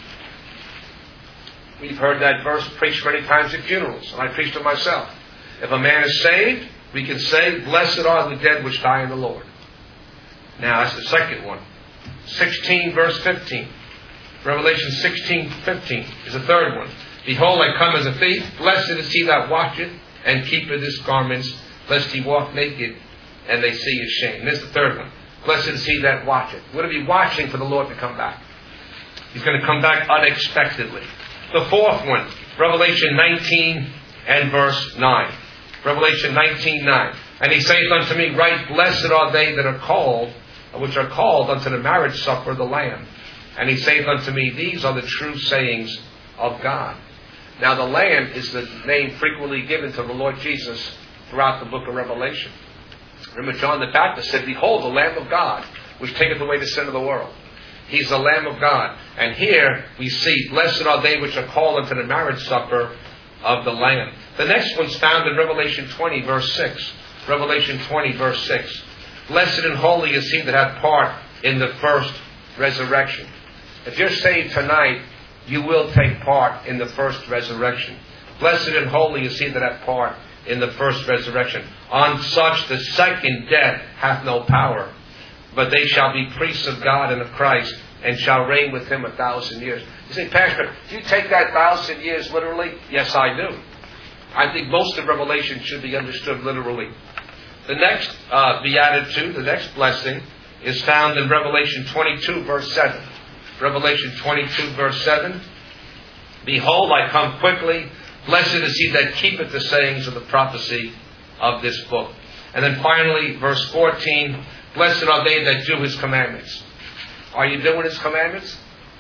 We've heard that verse preached many times at funerals, and I preached it myself. If a man is saved, we can say, Blessed are the dead which die in the Lord. Now, that's the second one. sixteen, verse fifteen. Revelation sixteen, fifteen is the third one. Behold, I come as a thief. Blessed is he that watcheth, and keepeth his garments, lest he walk naked, and they see his shame. This is the third one. Blessed is he that watcheth. We're going to be watching for the Lord to come back. He's going to come back unexpectedly. The fourth one, Revelation nineteen and verse nine. Revelation nineteen, nine. And he saith unto me, Right, blessed are they that are called, which are called unto the marriage supper of the Lamb. And he saith unto me, These are the true sayings of God. Now the Lamb is the name frequently given to the Lord Jesus throughout the book of Revelation. Remember, John the Baptist said, Behold, the Lamb of God, which taketh away the sin of the world. He's the Lamb of God. And here we see, Blessed are they which are called unto the marriage supper of the Lamb. The next one's found in Revelation twenty, verse six. Revelation twenty, verse six. Blessed and holy is he that hath part in the first resurrection. If you're saved tonight, you will take part in the first resurrection. Blessed and holy is he that hath part in the first resurrection. On such the second death hath no power, but they shall be priests of God and of Christ, and shall reign with him a thousand years. You say, Pastor, do you take that thousand years literally? Yes, I do. I think most of Revelation should be understood literally. The next uh, beatitude, the next blessing, is found in Revelation twenty-two, verse seven. Revelation twenty-two, verse seven. Behold, I come quickly. Blessed is he that keepeth the sayings of the prophecy of this book. And then finally, verse fourteen. Blessed are they that do his commandments. Are you doing his commandments?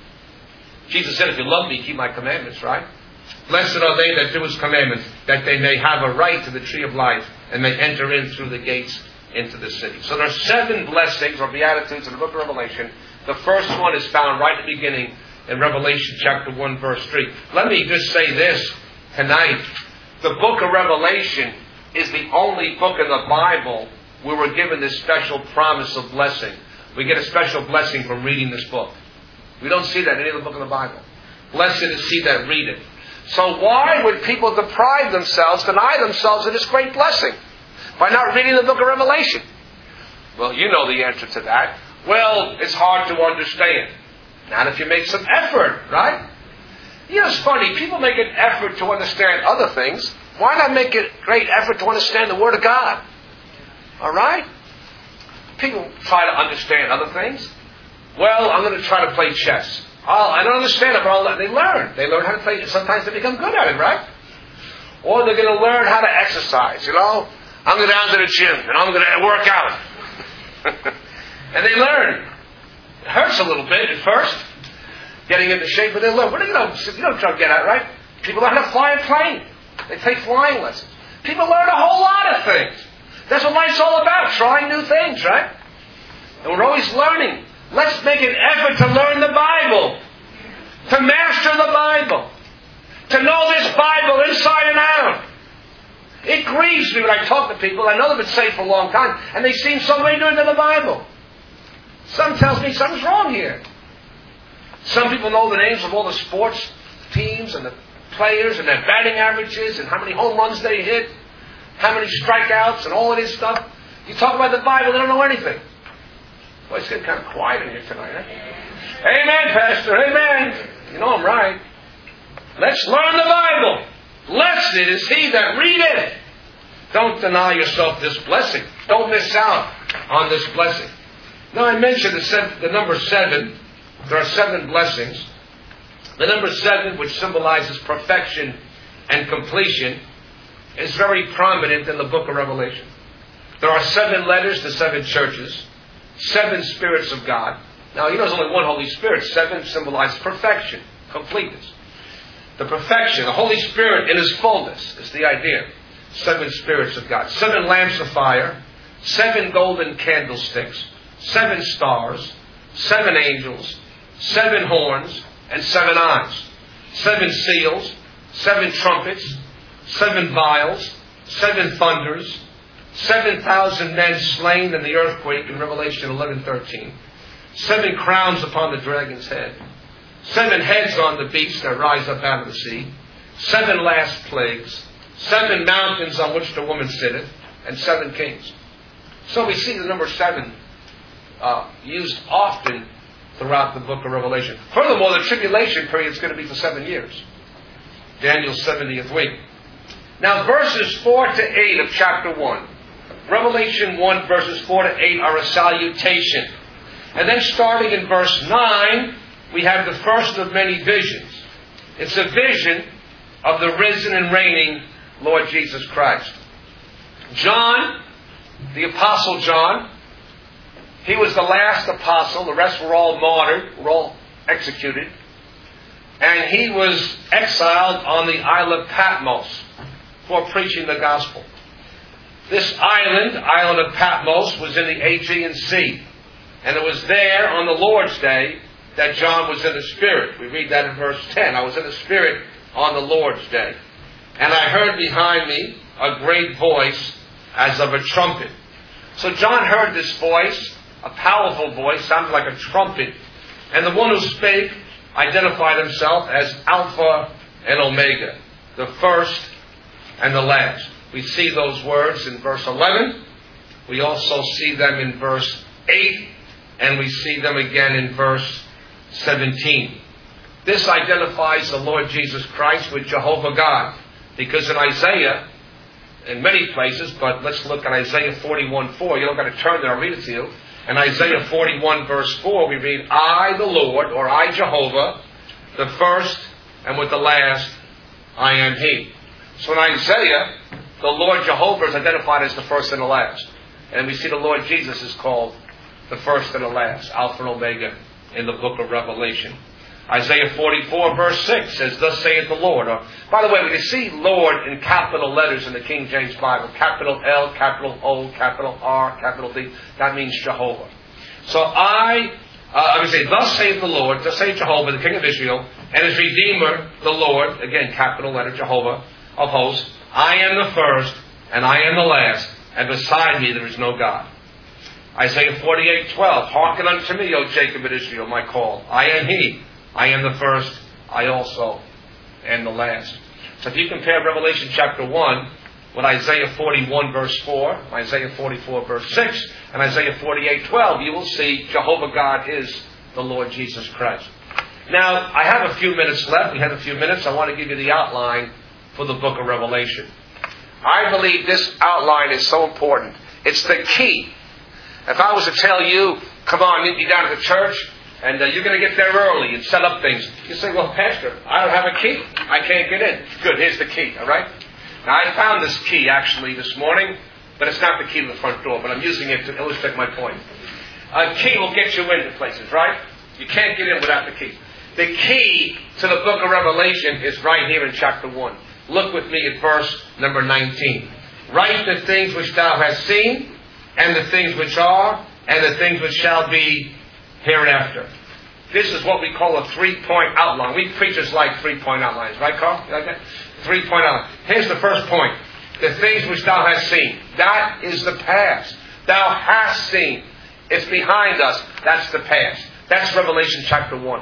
Jesus said, if you love me, keep my commandments, right? Blessed are they that do his commandments, that they may have a right to the tree of life, and may enter in through the gates into the city. So there are seven blessings or beatitudes in the book of Revelation. The first one is found right at the beginning in Revelation chapter one, verse three. Let me just say this tonight. The book of Revelation is the only book in the Bible where we're given this special promise of blessing. We get a special blessing from reading this book. We don't see that in any other book in the Bible. Blessed is he that readeth. So why would people deprive themselves, deny themselves of this great blessing? By not reading the book of Revelation? Well, you know the answer to that. Well, it's hard to understand. Not if you make some effort, right? You know, it's funny. People make an effort to understand other things. Why not make a great effort to understand the Word of God? All right? People try to understand other things. Well, I'm going to try to play chess. Oh, I don't understand it, but I'll, they learn. They learn how to play. Sometimes they become good at it, right? Or they're going to learn how to exercise, you know. I'm going down to the gym, and I'm going to work out. And they learn. It hurts a little bit at first, getting into shape, but they learn. What do you know? You don't try to get at it, right? People learn how to fly a plane. They take flying lessons. People learn a whole lot of things. That's what life's all about, trying new things, right? And we're always learning. Let's make an effort to learn the Bible, to master the Bible, to know this Bible inside and out. It grieves me when I talk to people. I know they've been saved for a long time, and they seem so ignorant of the Bible. Some tells me something's wrong here. Some people know the names of all the sports teams and the players and their batting averages and how many home runs they hit, how many strikeouts and all of this stuff. You talk about the Bible, they don't know anything. Boy, it's getting kind of quiet in here tonight, huh? Amen, Pastor, amen. You know I'm right. Let's learn the Bible. Blessed is he that readeth. Don't deny yourself this blessing. Don't miss out on this blessing. Now I mentioned the, seven, the number seven. There are seven blessings. The number seven, which symbolizes perfection and completion, is very prominent in the book of Revelation. There are seven letters to seven churches, seven spirits of God, Now, you know there's only one Holy Spirit. Seven symbolizes perfection, completeness. The perfection, the Holy Spirit in His fullness is the idea. Seven spirits of God. Seven lamps of fire. Seven golden candlesticks. Seven stars. Seven angels. Seven horns. And seven eyes. Seven seals. Seven trumpets. Seven vials. Seven thunders. Seven thousand men slain in the earthquake in Revelation eleven thirteen. Seven crowns upon the dragon's head. Seven heads on the beast that rise up out of the sea. Seven last plagues. Seven mountains on which the woman sitteth. And seven kings. So we see the number seven uh, used often throughout the book of Revelation. Furthermore, the tribulation period is going to be for seven years. Daniel's seventieth week. Now, verses four to eight of chapter one. Revelation one, verses four to eight are a salutation. And then starting in verse nine, we have the first of many visions. It's a vision of the risen and reigning Lord Jesus Christ. John, the Apostle John, he was the last apostle. The rest were all martyred, were all executed. And he was exiled on the Isle of Patmos for preaching the gospel. This island, island of Patmos, was in the Aegean Sea. And it was there on the Lord's Day that John was in the Spirit. We read that in verse ten. I was in the Spirit on the Lord's Day. And I heard behind me a great voice as of a trumpet. So John heard this voice, a powerful voice, sounded like a trumpet. And the one who spake identified himself as Alpha and Omega, the first and the last. We see those words in verse eleven. We also see them in verse eight. And we see them again in verse seventeen. This identifies the Lord Jesus Christ with Jehovah God. Because in Isaiah, in many places, but let's look at Isaiah forty-one four. You don't got to turn there, I'll read it to you. In Isaiah forty-one verse four, we read, I, the Lord, or I, Jehovah, the first, and with the last, I am He. So in Isaiah, the Lord Jehovah is identified as the first and the last. And we see the Lord Jesus is called the first and the last, Alpha and Omega, in the book of Revelation. Isaiah forty-four verse six says, Thus saith the Lord. Or, by the way, when you see Lord in capital letters in the King James Bible, capital L, capital O, capital R, capital D, that means Jehovah. So I, uh, I would say, Thus saith the Lord, thus saith Jehovah, the King of Israel, and His Redeemer, the Lord, again, capital letter, Jehovah, of hosts, I am the first, and I am the last, and beside me there is no God. Isaiah forty-eight twelve, Hearken unto me, O Jacob and Israel, my call. I am He. I am the first. I also am the last. So if you compare Revelation chapter one with Isaiah forty-one verse four, Isaiah forty-four verse six, and Isaiah forty-eight twelve, you will see Jehovah God is the Lord Jesus Christ. Now, I have a few minutes left. We have a few minutes. I want to give you the outline for the book of Revelation. I believe this outline is so important. It's the key. If I was to tell you, come on, meet me down at the church, and uh, you're going to get there early and set up things. You say, well, Pastor, I don't have a key. I can't get in. Good, here's the key, all right? Now, I found this key, actually, this morning, but it's not the key to the front door, but I'm using it to illustrate my point. A key will get you into places, right? You can't get in without the key. The key to the book of Revelation is right here in chapter one. Look with me at verse number nineteen. Write the things which thou hast seen, and the things which are, and the things which shall be hereafter. This is what we call a three-point outline. We preachers like three-point outlines. Right, Carl? You like that? Three-point outline. Here's the first point. The things which thou hast seen. That is the past. Thou hast seen. It's behind us. That's the past. That's Revelation chapter one.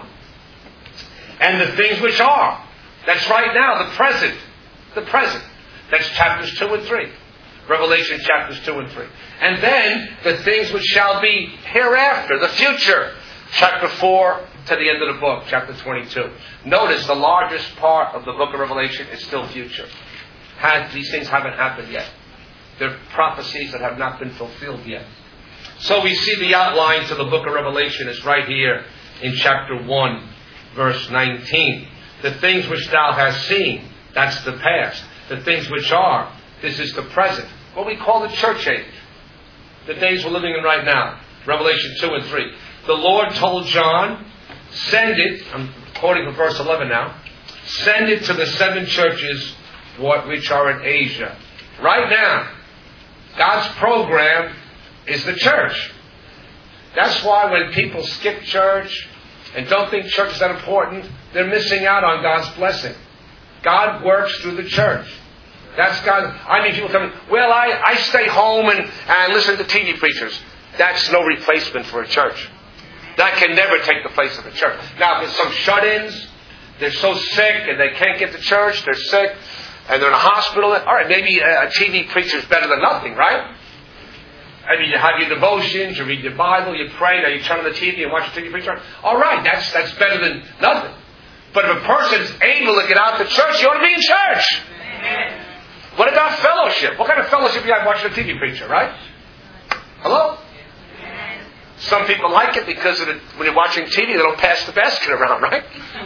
And the things which are. That's right now, the present. The present. That's chapters two and three. Revelation chapters two and three. And then the things which shall be hereafter, the future. Chapter four to the end of the book, chapter twenty-two. Notice the largest part of the book of Revelation is still future. Had, these things haven't happened yet. They're prophecies that have not been fulfilled yet. So we see the outline to the book of Revelation is right here in chapter one, verse nineteen. The things which thou hast seen, that's the past. The things which are, this is the present. What we call the church age. The days we're living in right now. Revelation two and three. the Lord told John, send it, I'm quoting from verse eleven now, send it to the seven churches which are in Asia. Right now, God's program is the church. That's why when people skip church and don't think church is that important, they're missing out on God's blessing. God works through the church. That's God. I mean, people tell me, well, I, I stay home and, and listen to T V preachers. That's no replacement for a church. That can never take the place of a church. Now, if there's some shut-ins, they're so sick and they can't get to church, they're sick, and they're in a hospital. All right, maybe a T V preacher is better than nothing, right? I mean, you have your devotions, you read your Bible, you pray, now you turn on the T V and watch a T V preacher. All right, that's that's better than nothing. But if a person's able to get out to church, you ought to be in church. Amen. What about fellowship? What kind of fellowship do you have watching a T V preacher, right? Hello? Amen. Some people like it because of the, when you're watching T V, they don't pass the basket around, right?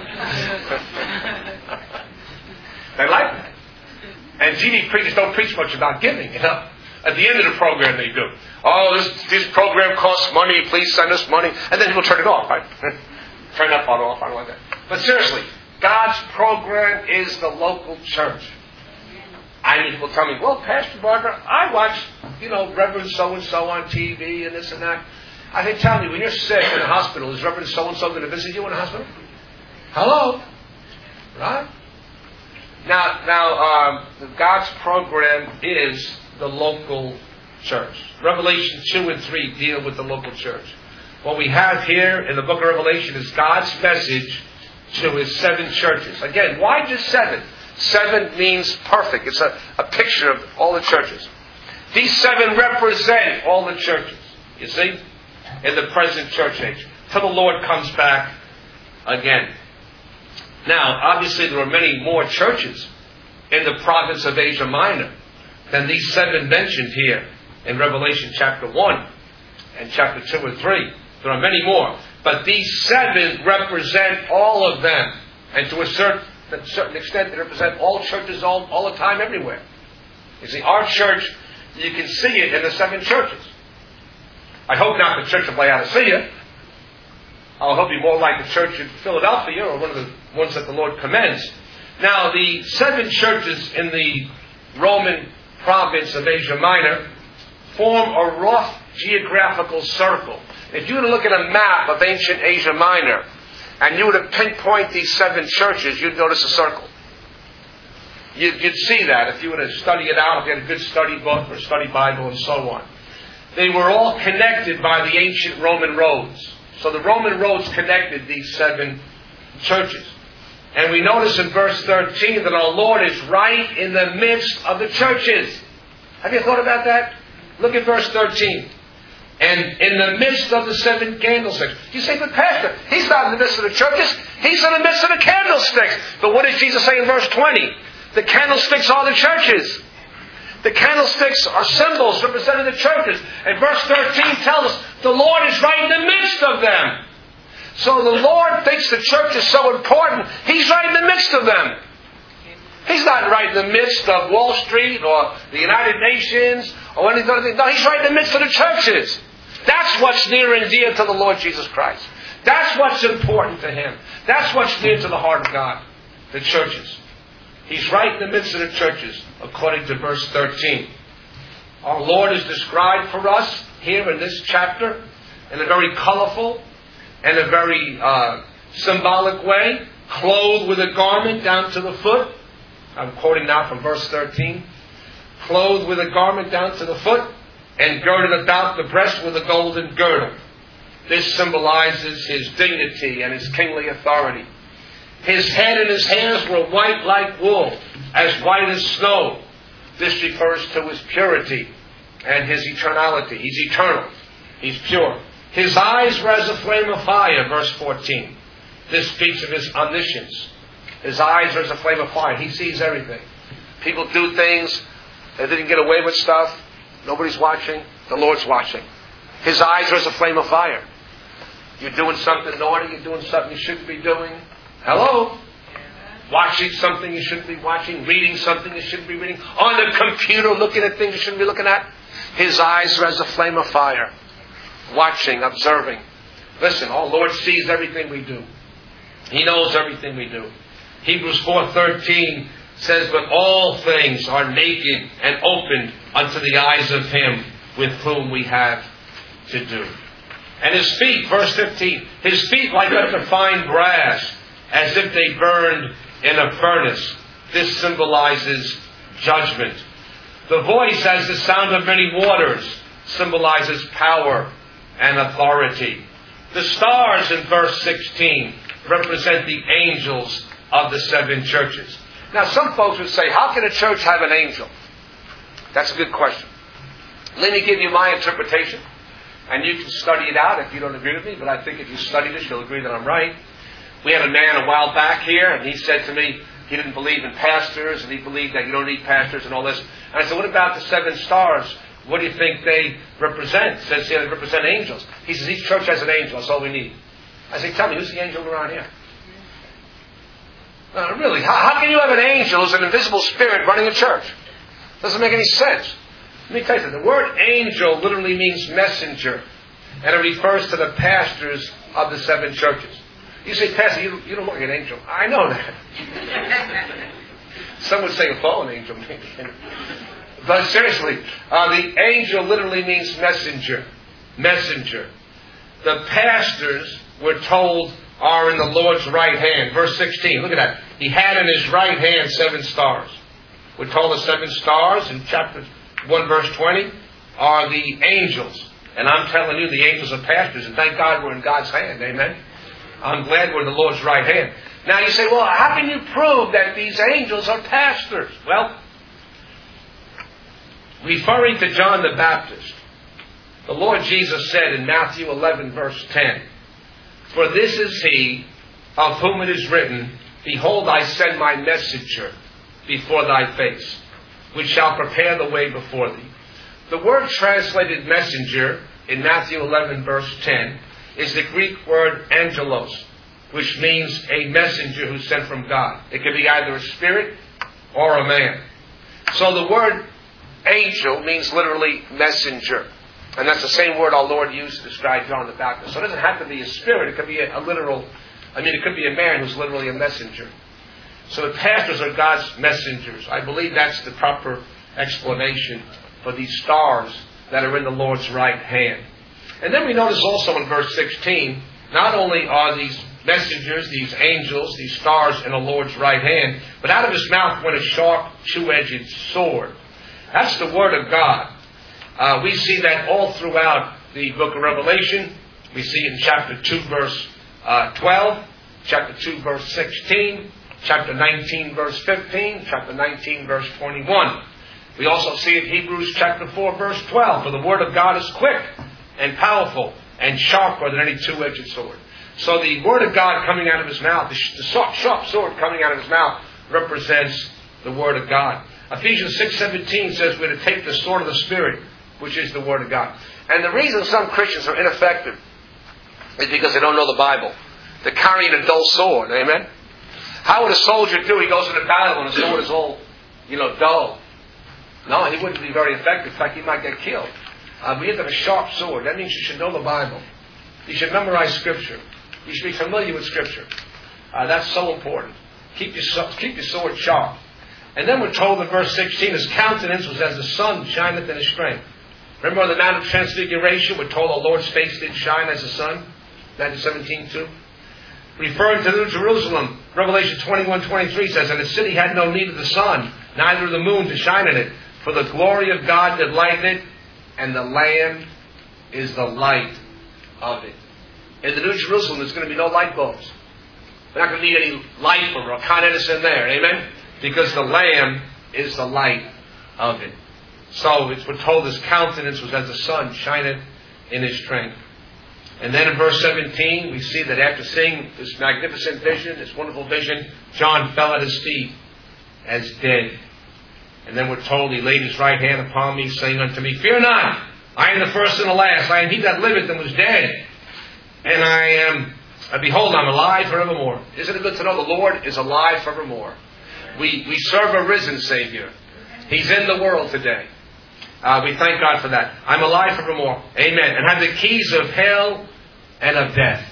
They like that. And T V preachers don't preach much about giving, you know. At the end of the program, they do. Oh, this this program costs money. Please send us money. And then people turn it off, right? Turn that part off. I don't like that. But seriously, God's program is the local church. I mean, people tell me, well, Pastor Barker, I watch, you know, Reverend so-and-so on T V and this and that. I say, tell me, when you're sick in the hospital, is Reverend so-and-so going to visit you in the hospital? Hello? Right? Now, now um, God's program is the local church. Revelation two and three deal with the local church. What we have here in the book of Revelation is God's message to His seven churches. Again, why just seven? Seven means perfect. It's a, a picture of all the churches. These seven represent all the churches, you see, in the present church age, till the Lord comes back again. Now, obviously there are many more churches in the province of Asia Minor than these seven mentioned here in Revelation chapter one and chapter two and three. There are many more. But these seven represent all of them. And to a certain, a certain extent, they represent all churches all, all the time, everywhere. You see, our church, you can see it in the seven churches. I hope not the church of Laodicea. I hope you're more like the church in Philadelphia or one of the ones that the Lord commends. Now, the seven churches in the Roman province of Asia Minor form a rough geographical circle. If you were to look at a map of ancient Asia Minor and you were to pinpoint these seven churches, you'd notice a circle. You'd, you'd see that if you were to study it out, if you had a good study book or study Bible and so on. They were all connected by the ancient Roman roads. So the Roman roads connected these seven churches. And we notice in verse thirteen that our Lord is right in the midst of the churches. Have you thought about that? Look at verse thirteen. And in the midst of the seven candlesticks. You say, but Pastor, He's not in the midst of the churches. He's in the midst of the candlesticks. But what does Jesus say in verse twenty? The candlesticks are the churches. The candlesticks are symbols representing the churches. And verse thirteen tells us the Lord is right in the midst of them. So the Lord thinks the church is so important, He's right in the midst of them. He's not right in the midst of Wall Street or the United Nations or anything. No, He's right in the midst of the churches. That's what's near and dear to the Lord Jesus Christ. That's what's important to Him. That's what's near to the heart of God. The churches. He's right in the midst of the churches, according to verse thirteen. Our Lord is described for us here in this chapter in a very colorful and a very uh, symbolic way, clothed with a garment down to the foot. I'm quoting now from verse thirteen. Clothed with a garment down to the foot, and girded about the breast with a golden girdle. This symbolizes His dignity and His kingly authority. His head and His hairs were white like wool, as white as snow. This refers to His purity and His eternality. He's eternal. He's pure. His eyes were as a flame of fire, verse fourteen. This speaks of His omniscience. His eyes are as a flame of fire. He sees everything. People do things. They didn't get away with stuff. Nobody's watching. The Lord's watching. His eyes are as a flame of fire. You're doing something naughty. You're doing something you shouldn't be doing. Hello? Watching something you shouldn't be watching. Reading something you shouldn't be reading. On the computer looking at things you shouldn't be looking at. His eyes are as a flame of fire. Watching, observing. Listen, our Lord sees everything we do. He knows everything we do. Hebrews four thirteen says, but all things are naked and opened unto the eyes of Him with whom we have to do. And His feet, verse fifteen, His feet like unto fine brass, as if they burned in a furnace. This symbolizes judgment. The voice, as the sound of many waters, symbolizes power and authority. The stars in verse sixteen represent the angels of the seven churches. Now, some folks would say, how can a church have an angel? That's a good question. Let me give you my interpretation, and you can study it out if you don't agree with me, but I think if you study this, you'll agree that I'm right. We had a man a while back here, and he said to me he didn't believe in pastors, and he believed that you don't need pastors and all this. And I said, what about the seven stars? What do you think they represent? It says here they represent angels. He says, each church has an angel. That's all we need. I say, tell me, who's the angel around here? No, really, how, how can you have an angel who's an invisible spirit running a church? Doesn't make any sense. Let me tell you something. The word angel literally means messenger. And it refers to the pastors of the seven churches. You say, Pastor, you, you don't look like an angel. I know that. Some would say a fallen angel, maybe. But seriously, uh, the angel literally means messenger. Messenger. The pastors, we're told, are in the Lord's right hand. Verse sixteen, look at that. He had in His right hand seven stars. We're told the seven stars in chapter one, verse twenty, are the angels. And I'm telling you, the angels are pastors, and thank God we're in God's hand. Amen? I'm glad we're in the Lord's right hand. Now you say, well, how can you prove that these angels are pastors? Well, referring to John the Baptist, the Lord Jesus said in Matthew eleven, verse ten, for this is He of whom it is written, behold, I send my messenger before thy face, which shall prepare the way before thee. The word translated messenger in Matthew eleven, verse ten, is the Greek word angelos, which means a messenger who's sent from God. It could be either a spirit or a man. So the word angel means literally messenger. And that's the same word our Lord used to describe John the Baptist. So it doesn't have to be a spirit. It could be a, a literal, I mean, it could be a man who's literally a messenger. So the pastors are God's messengers. I believe that's the proper explanation for these stars that are in the Lord's right hand. And then we notice also in verse sixteen, not only are these messengers, these angels, these stars in the Lord's right hand, but out of His mouth went a sharp, two-edged sword. That's the Word of God. Uh, we see that all throughout the book of Revelation. We see in chapter two, verse uh, twelve, chapter two, verse sixteen, chapter nineteen, verse fifteen, chapter nineteen, verse twenty-one. We also see in Hebrews chapter four, verse twelve, for the Word of God is quick and powerful and sharper than any two-edged sword. So the Word of God coming out of His mouth, the sharp sword coming out of His mouth, represents the Word of God. Ephesians six seventeen says we're to take the sword of the Spirit, which is the Word of God. And the reason some Christians are ineffective is because they don't know the Bible. They're carrying a dull sword. Amen? How would a soldier do? He goes into battle and the sword is all, you know, dull. No, he wouldn't be very effective. In fact, he might get killed. Uh, we have to have a sharp sword. That means you should know the Bible. You should memorize Scripture. You should be familiar with Scripture. Uh, that's so important. Keep your, keep your sword sharp. And then we're told in verse sixteen, His countenance was as the sun shineth in His strength. Remember on the Mount of Transfiguration, we're told the Lord's face did shine as the sun? Matthew seventeen two. Referring to New Jerusalem, Revelation twenty-one twenty-three says, and the city had no need of the sun, neither of the moon to shine in it, for the glory of God did lighten it, and the Lamb is the light of it. In the New Jerusalem, there's going to be no light bulbs. We're not going to need any light or Con Edison there. Amen? Because the Lamb is the light of it. So it's we're told His countenance was as the sun shineth in His strength. And then in verse seventeen, we see that after seeing this magnificent vision, this wonderful vision, John fell at His feet as dead. And then we're told He laid His right hand upon me, saying unto me, fear not, I am the first and the last. I am He that liveth and was dead. And I am, uh, behold, I'm alive forevermore. Isn't it good to know the Lord is alive forevermore? We, we serve a risen Savior. He's in the world today. Uh, we thank God for that. I'm alive forevermore. Amen. And have the keys of hell and of death.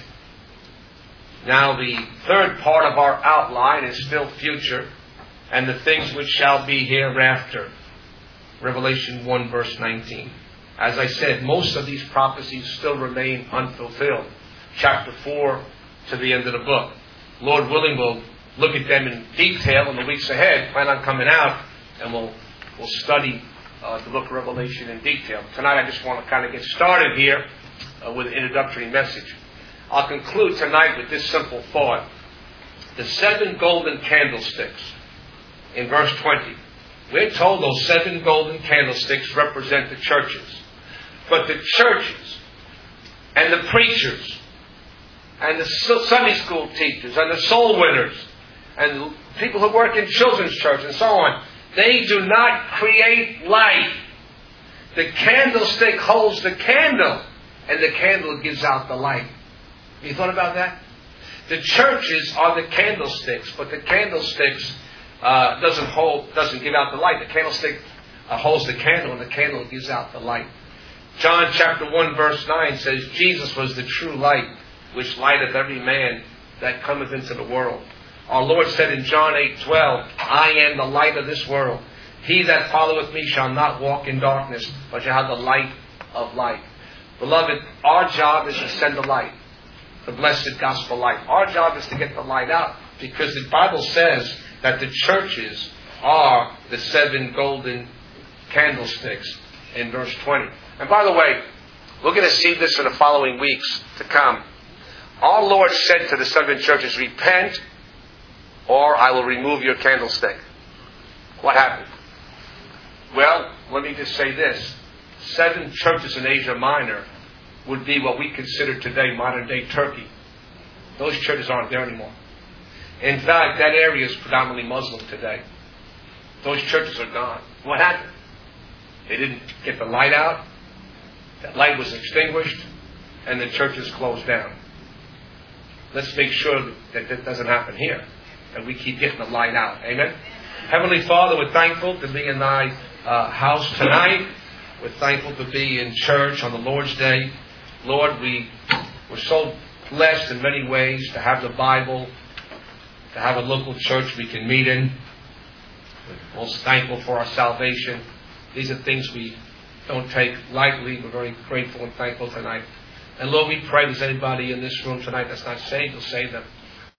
Now the third part of our outline is still future, and the things which shall be hereafter. Revelation one verse nineteen. As I said, most of these prophecies still remain unfulfilled. Chapter four to the end of the book. Lord willing, we'll look at them in detail in the weeks ahead. Plan on coming out, and we'll we'll study uh, the book of Revelation in detail. Tonight I just want to kind of get started here uh, with an introductory message. I'll conclude tonight with this simple thought. The seven golden candlesticks in verse twenty. We're told those seven golden candlesticks represent the churches. But the churches and the preachers and the Sunday school teachers and the soul winners and people who work in children's church and so on, they do not create light. The candlestick holds the candle, and the candle gives out the light. Have you thought about that? The churches are the candlesticks, but the candlesticks uh, doesn't hold, doesn't give out the light. The candlestick uh, holds the candle, and the candle gives out the light. John chapter one verse nine says, Jesus was the true light, which lighteth every man that cometh into the world. Our Lord said in John eight twelve, I am the light of this world. He that followeth me shall not walk in darkness, but shall have the light of life. Beloved, our job is to send the light, the blessed gospel light. Our job is to get the light out, because the Bible says that the churches are the seven golden candlesticks in verse twenty. And by the way, we're going to see this in the following weeks to come. Our Lord said to the seven churches, repent, or I will remove your candlestick. What happened? Well, let me just say this. Seven churches in Asia Minor would be what we consider today modern-day Turkey. Those churches aren't there anymore. In fact, that area is predominantly Muslim today. Those churches are gone. What happened? They didn't get the light out. That light was extinguished, and the churches closed down. Let's make sure that that doesn't happen here, and we keep getting the light out. Amen? Heavenly Father, we're thankful to be in thy uh, house tonight. We're thankful to be in church on the Lord's Day. Lord, we, we're so blessed in many ways to have the Bible, to have a local church we can meet in. We're most thankful for our salvation. These are things we don't take lightly. We're very grateful and thankful tonight. And Lord, we pray there's anybody in this room tonight that's not saved, you'll save them.